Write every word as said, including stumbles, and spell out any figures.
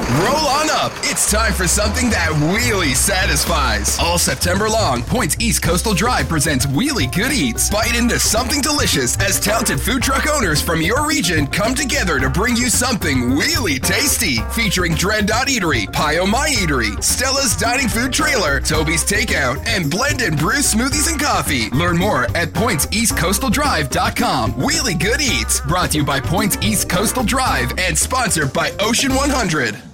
Roll on up. It's time for something that really satisfies. All September long, Points East Coastal Drive presents Wheelie Good Eats. Bite into something delicious as talented food truck owners from your region come together to bring you something really tasty. Featuring Dread Dot Eatery, Pio My Eatery, Stella's Dining Food Trailer, Toby's Takeout, and Blend and Brew Smoothies and Coffee. Learn more at points east coastal drive dot com. Wheelie Good Eats, brought to you by Points East Coastal Drive and sponsored by Ocean one hundred.